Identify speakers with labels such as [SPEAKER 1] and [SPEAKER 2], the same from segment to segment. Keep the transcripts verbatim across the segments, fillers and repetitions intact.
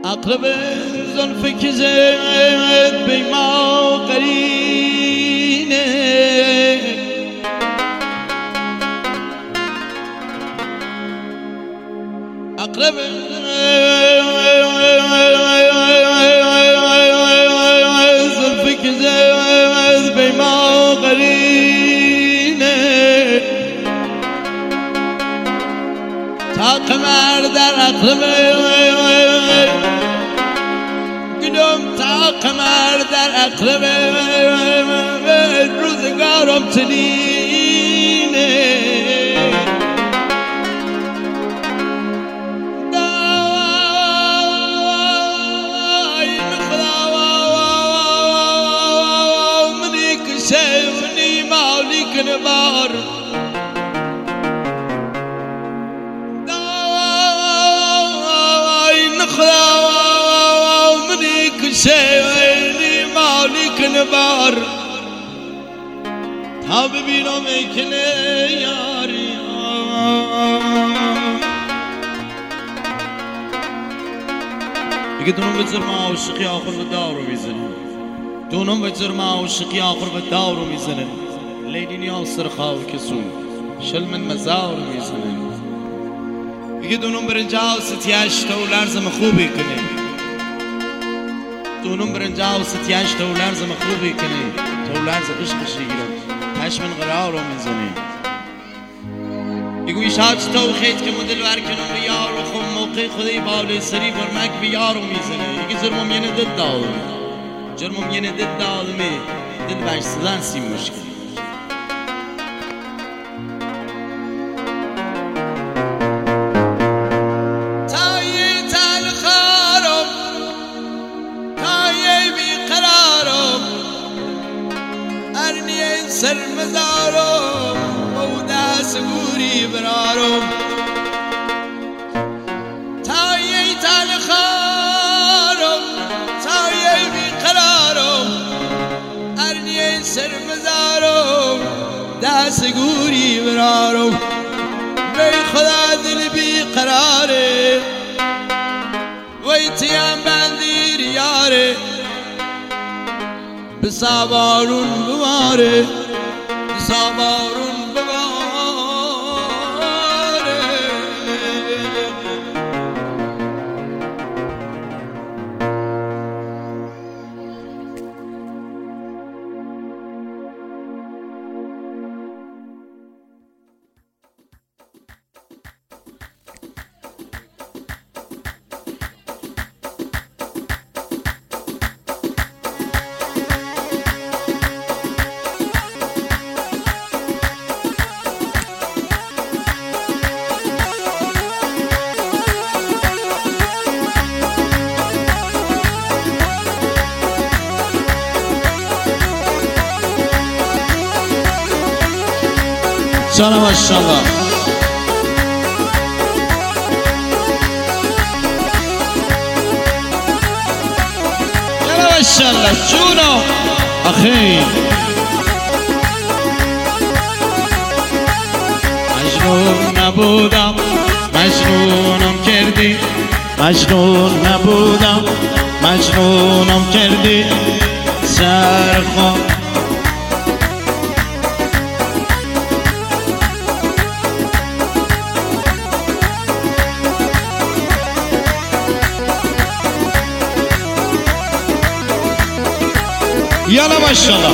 [SPEAKER 1] اقرب زلف که زد بی ما قرینه اقرب زلف که زد بی ما قرینه تا قمر در اقرب گلم تا قمر در اقرب روزگارم تنینه دای نخلا منی کشه منی مالک نبار دای نخلا شیوی مالک نبار تا ببینم کنه یاری دیگه دونم به جرم عاشقی آخر به دارو میزنن دونم به جرم عاشقی آخر به دارو میزنن لیلی نیاز سر خاکسون شل من مزار میزنن دیگه دونم برنجاو ستیاش تو لرزم خوبی کنه دونم برنجاو ستیاش تو لرز مخروبی کنی تو لرز عشق شیرم پشمن قرار رو میزنی یگوی شاید تو خیت که مدل ورکنم بیار و خون موقع خودی بالی سری برمک بیار رو میزنی یکی جرمم ینه دل دادم جرمم ینه دل دادمی دل بش سدن سی مشکل سر مزارم و دست گوری برارم تایی تلخارم تایی بیقرارم ارنی سر مزارم دست گوری برارم بی خدا دل بیقراره وی تیم بندیر یاره بسابارون بواره بسابارون بواره جانم ماشاءالله جانم ماشاءالله جونم آخی مجنون نبودم مجنونم کردی مجنون نبودم مجنونم کردی سرخم یالا ماشاءالله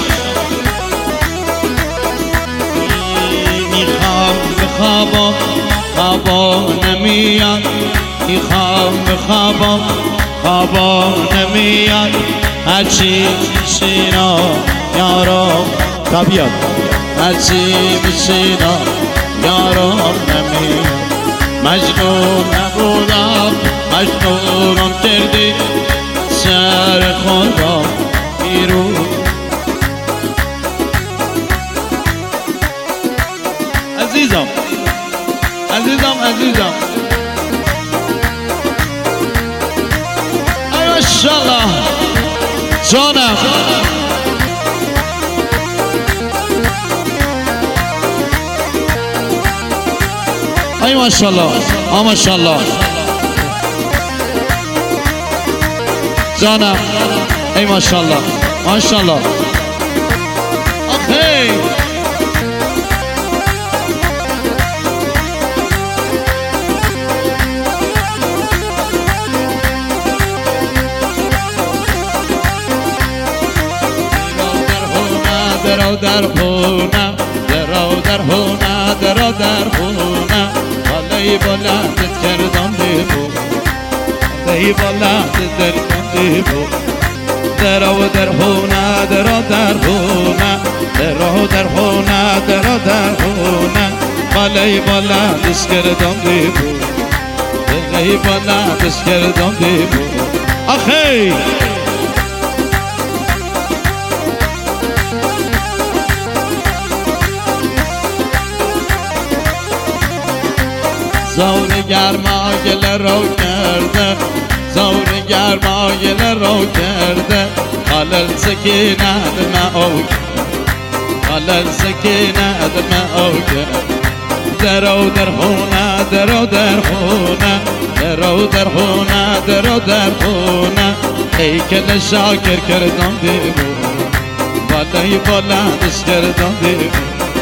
[SPEAKER 1] میخوام به خوابا خوابا نمیاد میخوام به خوابا خوابا نمیاد هرچی بشینا یارم تا بیاد هرچی بشینا یارم نمیاد مجنون نبودم مجنونم کردی سر خدا عزیزم عزیزم عزیزم ای ماشاءالله جانم ای ماشاءالله آ ماشاءالله جانم ای ماشاءالله ماشاءالله آخی درو در خونه درو در خونه درو در خونه حالی بلندت کردم دیبو حالی بلندت کردم دیبو درو در خونه درو در خونه درو در خونه درو در خونه حالی بلندت کردم دیبو حالی بلندت کردم دیبو آخی زور گرما گل رو کرده زور گرما گل رو کرده خلل سکینه دم او خلل سکینه دم او درو در خونه درو در خونه درو در خونه درو در خونه ای کل شاکر کردم دیبو بالای بلندش کردم دیبو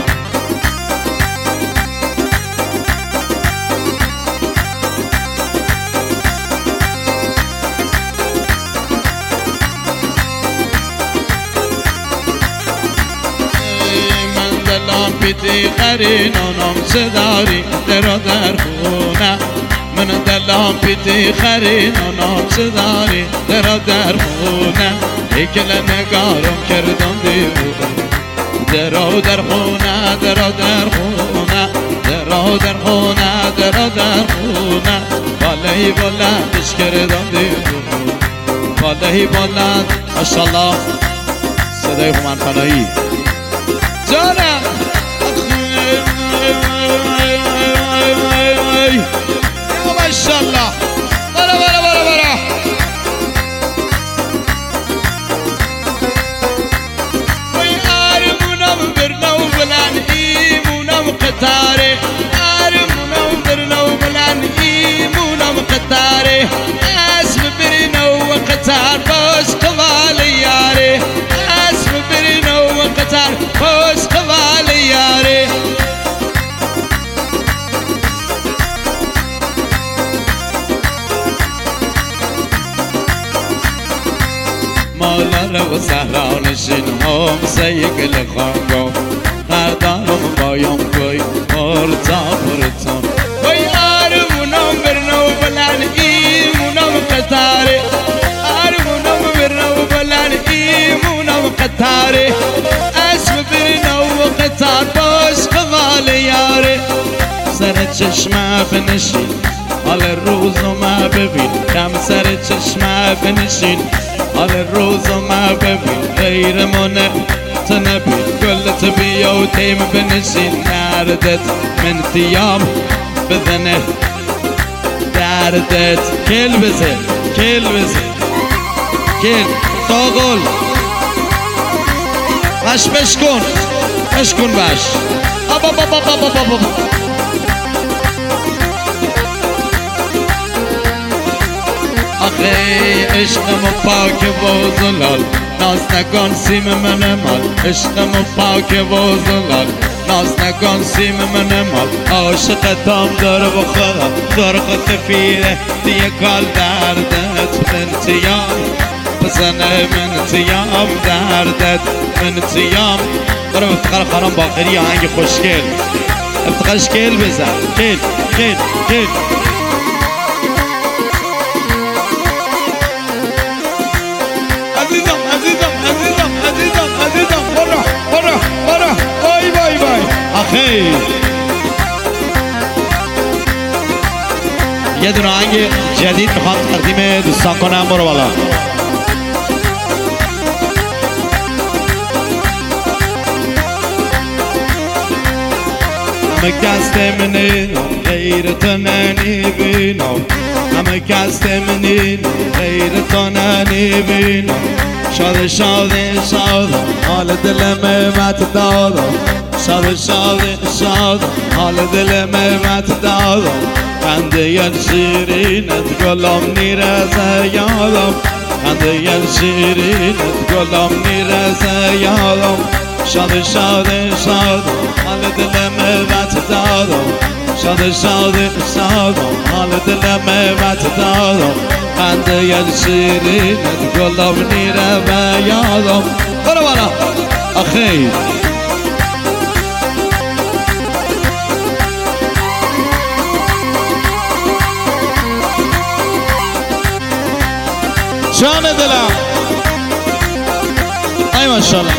[SPEAKER 1] پیتی خرین آنام صداری درو در خونه من دلام پیتی خرین آنام صداری درو در خونه ایکل نگارم کردم دیبو درو در خونه درو در خونه درو در خونه درو در خونه بالای بلندش کردم دیبو بالای بلند ماشاءالله صدای هومن پناهی جانم ماشاءالله برا برا برا برا وی آرمونم برنو بلان ایمونم قطاره آرمونم برنو بلان ایمونم قطاره اسم برنو قطار باش قوال یاره اسم برنو قطار باش قوال یاره مالر و سهرانشین هم سیگل خانگو ندارم بایم کوی مرتا مرتا وی آرمونم برنو بلن ایمونم قطاره آرمونم برنو بلن ایمونم قطاره اسم برنو قطار باش قوال یاره سر چشمه بنشین حال روز ما ببین کم سر چشمه بنشین حال روز ما ببین غیر منه تنبین گلت بیا و تیم بنشین دردت من تیام بزنه دردت کل بزن کل بزن کل تا گل بش بش کن بش کن بش آبا بابا بابا بابا آخی عشقم و پاک و زلال ناز نکن سیم من مال عشقم و پاک و زلال ناز نکن سیم من مال عاشقتم دار و خدا دار خود تفیره دیگه کال دردت من تیام بزنه من تیام دردت من تیام دارم افتخار خانم باقری آهنگ خوشگل افتخارش کل بزن کل کل کل عزیزم عزیزم عزیزم عزیزم عزیزم برا برا برا بای بای بای آخی یه دونه آهنگ جدید میخوام تقدیم دوستان کنم برو بالا همه کس منین غیر تو ننیبینم همه کس منین غیر تو ننیبینم شاد شاد شاد حال دل مت دادم شاد شاد شاد حال دل مت دادم خنده ی شیرینت گلم نیرزه یادم خنده شیرینت گلم میرزه یادم شاد شاد شاد حال دلم وقت دادم شاد شاد شاد حال دلم وقت دادم خنده شیرینت گلم میرزه یادم برو برو آخی جان دلم ای ماشاءالله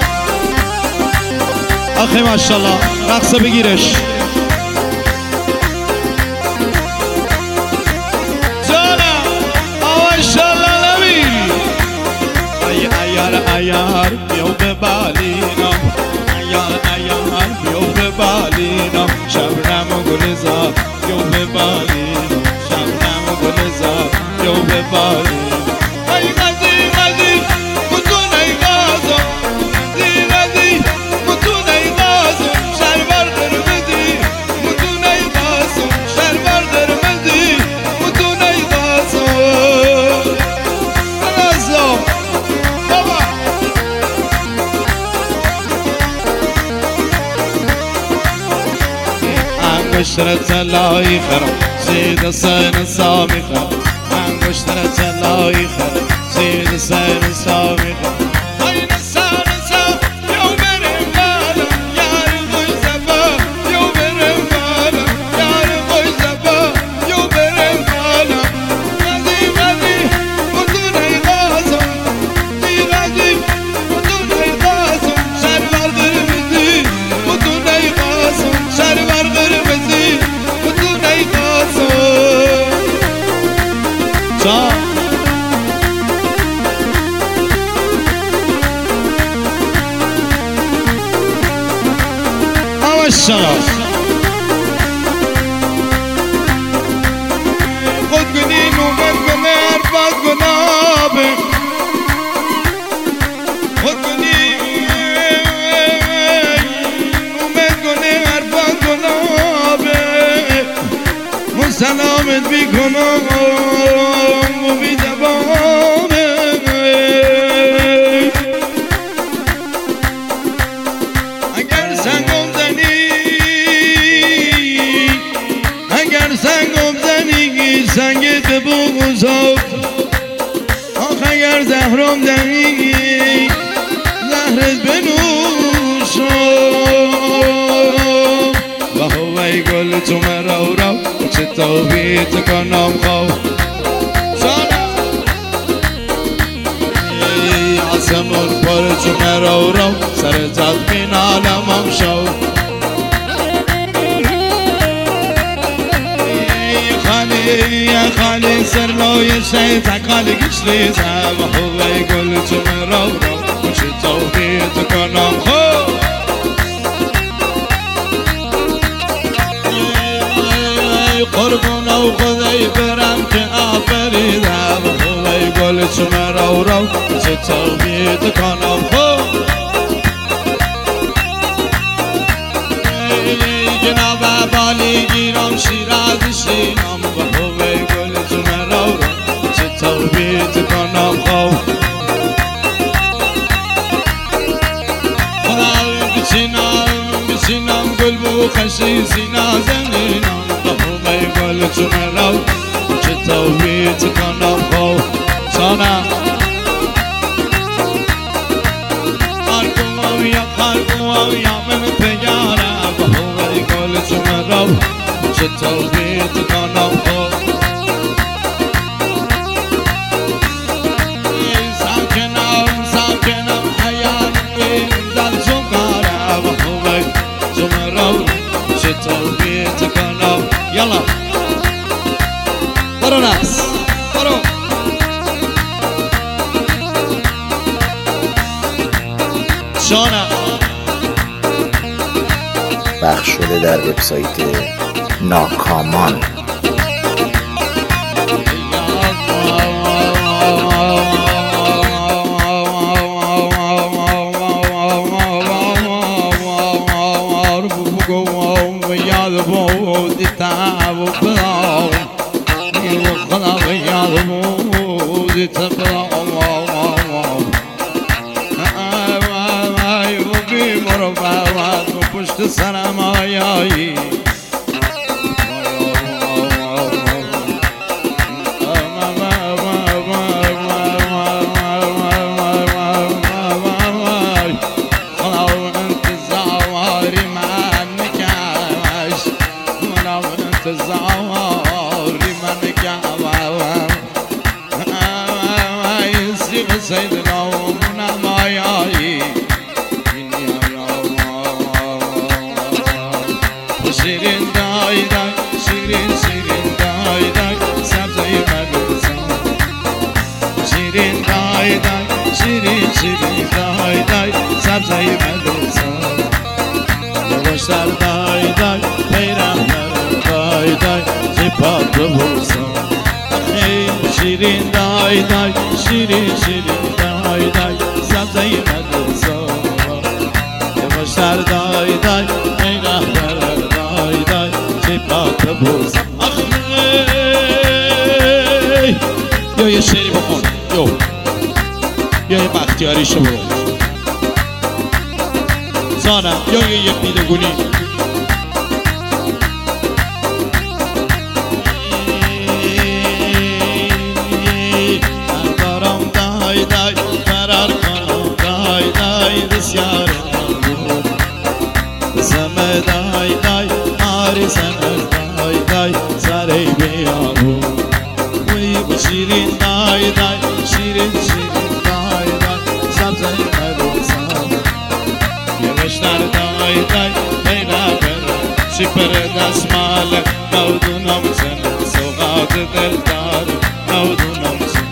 [SPEAKER 1] آخی ماشاءالله رقصه بگیرش جانم ماشاءالله نبی ای ایار ایار بیو به بالینم ایار ایار بیو به بالینم شبنم و گلزار بیو به بالینم شبنم و گلزار بیو به بالینم انگشترت لای خرم زید سن سامی خرم انگشترت لای خرم زید سن سامی خرم ای نسا نسا یو برم بالم یار خوش زبا یو برم بالم یار خوش زبا یو برم بالم غزی غزی مدونه غازم دی غزی مدونه غازم شرور قرمزی مدونه غازم شرور قرمزی مدونه غازم جا ماشاءالله خود کنین و من کنه عرفات گنابه خود کنین و من کنه عرفات گنابه مسلامت بی کنم و بی زبانه اگر سنگم زنی اگر سنگم زنی سنگت بگذار آخ اگر زهرم دهی زهرت بنوشم و هوای گل تو مرا رو چه توبیت کنم خواه آسمون پر تو مرا رو سر جد بین عالمم شو خالی خالی سر لای شیطان خالی گشتی زم هوای گل تو مرا رو چه توبیت کنم خواه قربون و خدای برم که آفریدم هوای گل تو مرا رو چه توبیت کنم خواه جناب بالی گیرم شیراز شینم و هوای گل تو مرا رو چه توبیت کنم خواه خدا بچینم بچینم گل بو خشی سینا زمینم و هوای گل تو مرا چه توبیت کنم خواه سانا خالقو یا خالقو یا من پیاره و هوای گل تو مرا چه توبیت کنم خواه ساکنم ساکنم حیاتی دل زنگاره و هوای تو مرا چه توبیت کنم یلا برو نفس برو جانم
[SPEAKER 2] پخش شده در وبسایت ناکامان.
[SPEAKER 1] تعب سرم آیایی الزواري من كعبة يسيب سيدنا ومنا ماياي شيرين داي داي شيرين شيرين داي داي سبزي مدرسة شيرين داي داي شيرين شيرين داي داي سبزي مدرسة يوشتر داي داي پیرم دای دای زیبات ببوسم شیرین دای دای شیرین شیرین دای دای سبزه مدرسم یواشتر دای دای ای رهبر دای دای زیبات ببوسم یا یه شعری بخون یو یا یه بختیاری شو برو زانم یا یه بیدگونی دای دای فرار کنم دای دای بسیار نمون سمه دای دای آری سمه دای دای سری بیامون وی بشیرین دای دای شیرین شیرین دای دای سبزه مدرسم یوشتر دای دای پیدا برم شپر دستمال نودونم سنه سوغات دلدار نودونم سنه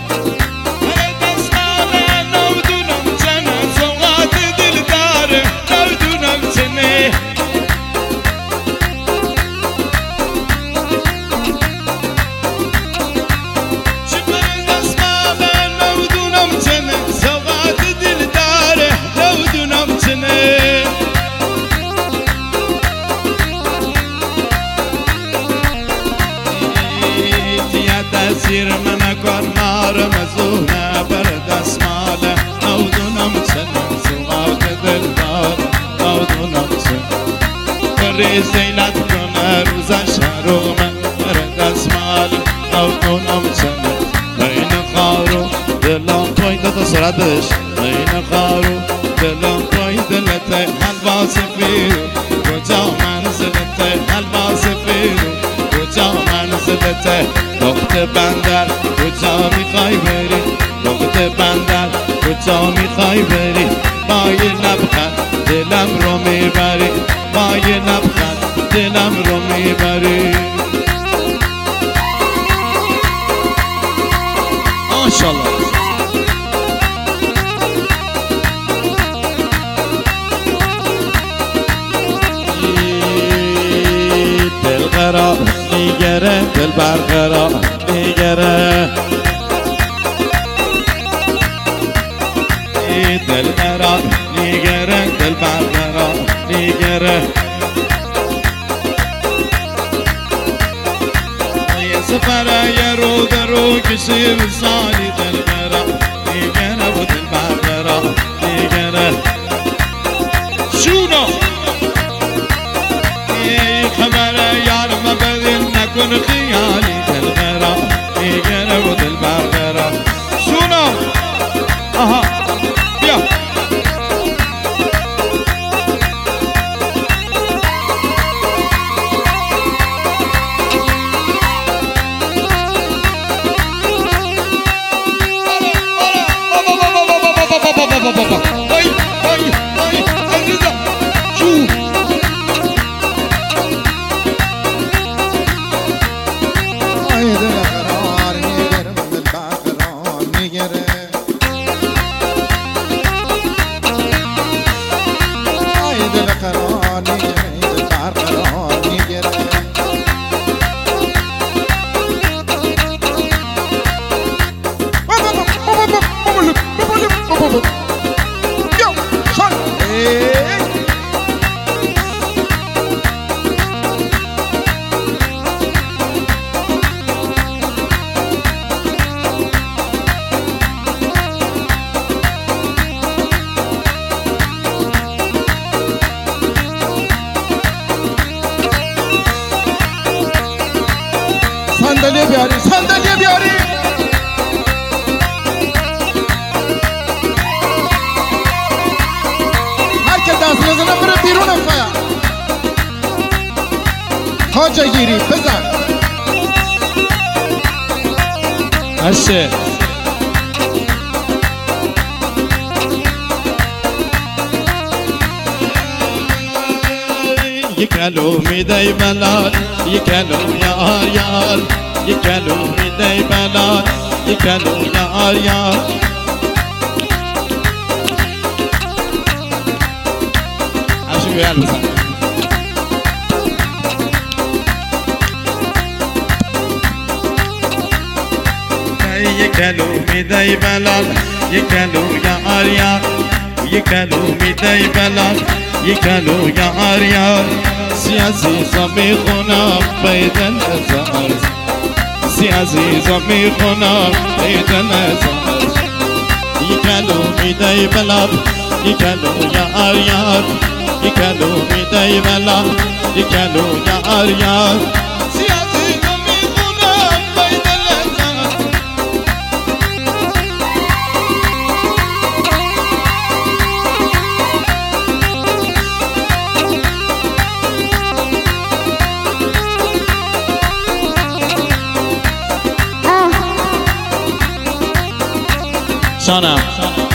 [SPEAKER 1] تأثیر من کن مار مزونه بر دستمال نودونم چنم سوغات دلدار نودونم چنم بری زینت کنه روزش هرومه بر دستمال نودونم چنم بین خارو دلم پایده تا سرعت بدش بین خارو دلم پایده لطه حلوا سفیرو کجا منزلته حلوا سفیرو کجا منزلته وقت بندر کجا میخوای بری وقت بندر کجا میخوای بری با یه لبخند دلم رو میبری با یه لبخند دلم رو میبری ماشاءالله دل قرار میگره دل برقرار میگره دل قرار میگره دل برقرار میگره یه سفره یه رو در رو کشی بسالی دل قرار میگره و دل برقرار میگره شونو یه خبره یارم بدل نکن خیالی دل قرار میگره و دل برقرار شونو آها بیا
[SPEAKER 3] بیاری، صندلی بیاری. هر که دست بزنه بره بیرون افایا. حاجه گیری بزن
[SPEAKER 1] هشه يكلوا ميدي بلاد يكلوا يار يار يكلوا ميدي بلاد يكلوا يار يار عشو يالبسا يكلوا ميدي بلاد يكلوا يار يار يكلوا ميدي بلاد يكلوا يار يار سياسي صميخنا بيت الأزهر سياسي صميخنا بيت الأزهر يكلوا ميدي بلاد يكلوا يار يار يكلوا ميدي بلاد يكلوا يار يار سياسي صميخنا بيت الأزهر شانم